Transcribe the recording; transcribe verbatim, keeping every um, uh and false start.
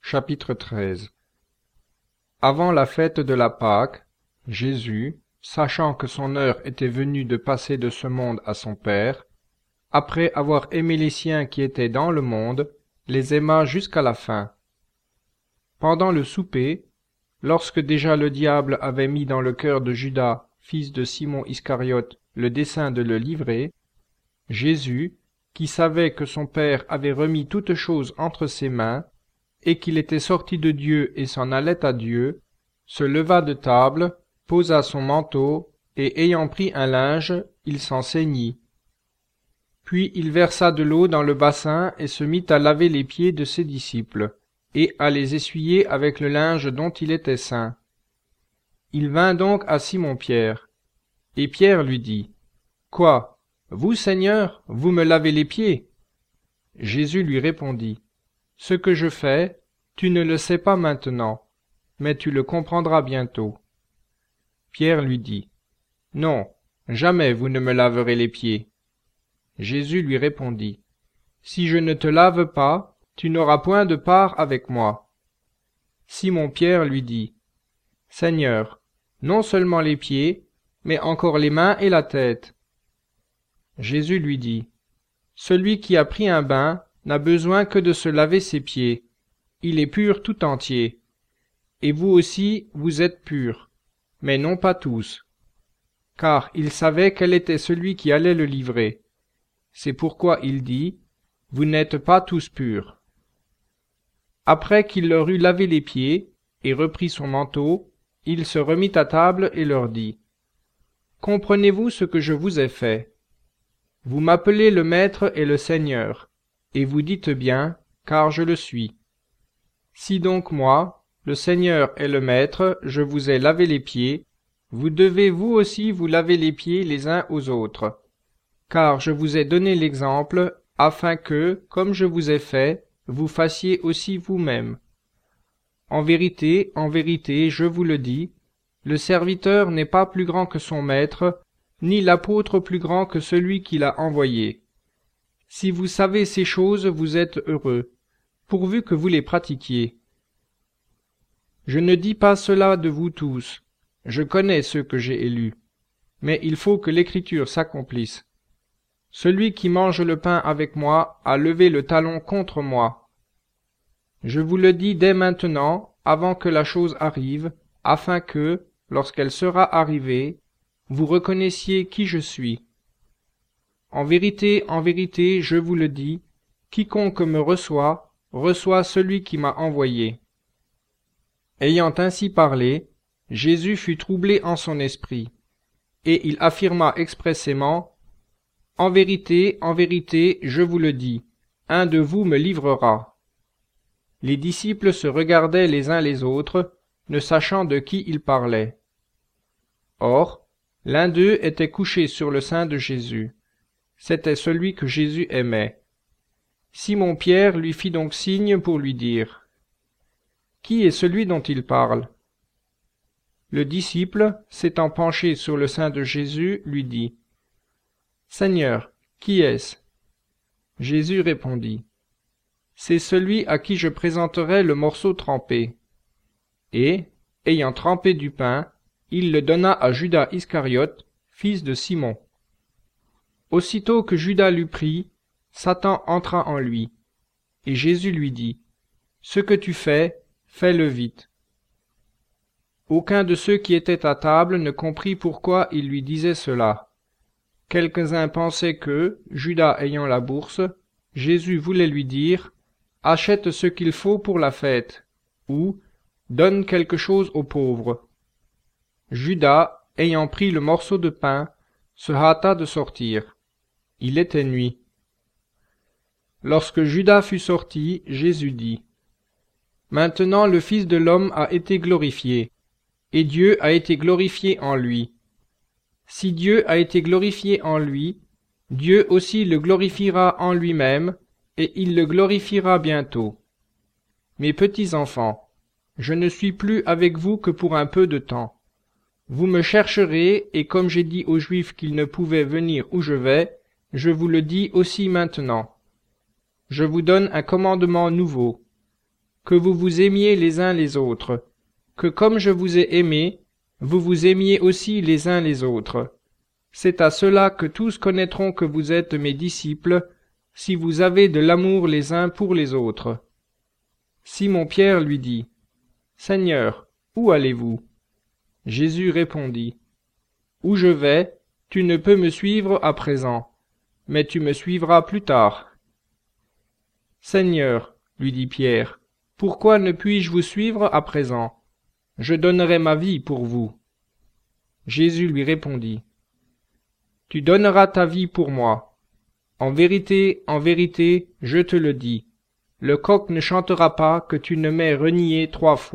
Chapitre treize. Avant la fête de la Pâque, Jésus, sachant que son heure était venue de passer de ce monde à son Père, après avoir aimé les siens qui étaient dans le monde, les aima jusqu'à la fin. Pendant le souper, lorsque déjà le diable avait mis dans le cœur de Judas, fils de Simon Iscariote, le dessein de le livrer, Jésus, qui savait que son Père avait remis toutes choses entre ses mains, et qu'il était sorti de Dieu et s'en allait à Dieu, se leva de table, posa son manteau, et ayant pris un linge, il s'en ceignit. Puis il versa de l'eau dans le bassin et se mit à laver les pieds de ses disciples, et à les essuyer avec le linge dont il était saint. Il vint donc à Simon-Pierre, et Pierre lui dit, « Quoi, vous, Seigneur, vous me lavez les pieds ?» Jésus lui répondit, « Ce que je fais, tu ne le sais pas maintenant, mais tu le comprendras bientôt. » Pierre lui dit, « Non, jamais vous ne me laverez les pieds. » Jésus lui répondit, « Si je ne te lave pas, tu n'auras point de part avec moi. » Simon-Pierre lui dit, « Seigneur, non seulement les pieds, mais encore les mains et la tête. » Jésus lui dit, « Celui qui a pris un bain n'a besoin que de se laver ses pieds. Il est pur tout entier. Et vous aussi, vous êtes purs, mais non pas tous. » Car il savait quel était celui qui allait le livrer. C'est pourquoi il dit, « Vous n'êtes pas tous purs. » Après qu'il leur eut lavé les pieds et repris son manteau, il se remit à table et leur dit, « Comprenez-vous ce que je vous ai fait? Vous m'appelez le Maître et le Seigneur, et vous dites bien, car je le suis. Si donc moi, le Seigneur et le Maître, je vous ai lavé les pieds, vous devez vous aussi vous laver les pieds les uns aux autres. Car je vous ai donné l'exemple, afin que, comme je vous ai fait, vous fassiez aussi vous-même. En vérité, en vérité, je vous le dis, le serviteur n'est pas plus grand que son maître, ni l'apôtre plus grand que celui qui l'a envoyé. Si vous savez ces choses, vous êtes heureux, pourvu que vous les pratiquiez. Je ne dis pas cela de vous tous, je connais ceux que j'ai élus, mais il faut que l'Écriture s'accomplisse. Celui qui mange le pain avec moi a levé le talon contre moi. Je vous le dis dès maintenant, avant que la chose arrive, afin que, lorsqu'elle sera arrivée, vous reconnaissiez qui je suis. En vérité, en vérité, je vous le dis, quiconque me reçoit, reçoit celui qui m'a envoyé. » Ayant ainsi parlé, Jésus fut troublé en son esprit, et il affirma expressément, « En vérité, en vérité, je vous le dis, un de vous me livrera. » Les disciples se regardaient les uns les autres, ne sachant de qui il parlait. Or, l'un d'eux était couché sur le sein de Jésus. C'était celui que Jésus aimait. Simon-Pierre lui fit donc signe pour lui dire, « Qui est celui dont il parle ?» Le disciple, s'étant penché sur le sein de Jésus, lui dit, « Seigneur, qui est-ce » Jésus répondit, « C'est celui à qui je présenterai le morceau trempé. » Et, ayant trempé du pain, il le donna à Judas Iscariote, fils de Simon. Aussitôt que Judas l'eut pris, Satan entra en lui, et Jésus lui dit, « Ce que tu fais, fais-le vite. » Aucun de ceux qui étaient à table ne comprit pourquoi il lui disait cela. Quelques-uns pensaient que, Judas ayant la bourse, Jésus voulait lui dire, « Achète ce qu'il faut pour la fête » ou « Donne quelque chose aux pauvres. » Judas, ayant pris le morceau de pain, se hâta de sortir. Il était nuit. Lorsque Judas fut sorti, Jésus dit, « Maintenant le Fils de l'homme a été glorifié, et Dieu a été glorifié en lui. Si Dieu a été glorifié en lui, Dieu aussi le glorifiera en lui-même, et il le glorifiera bientôt. Mes petits enfants, je ne suis plus avec vous que pour un peu de temps. Vous me chercherez, et comme j'ai dit aux Juifs qu'ils ne pouvaient venir où je vais, je vous le dis aussi maintenant. Je vous donne un commandement nouveau. que vous vous aimiez les uns les autres, que comme je vous ai aimé, vous vous aimiez aussi les uns les autres. C'est à cela que tous connaîtront que vous êtes mes disciples, si vous avez de l'amour les uns pour les autres. Simon-Pierre lui dit, « Seigneur, où allez-vous » Jésus répondit, « Où je vais, tu ne peux me suivre à présent, mais tu me suivras plus tard. »« Seigneur, lui dit Pierre, pourquoi ne puis-je vous suivre à présent? Je donnerai ma vie pour vous. » Jésus lui répondit, « Tu donneras ta vie pour moi. En vérité, en vérité, je te le dis, le coq ne chantera pas que tu ne m'aies renié trois fois. »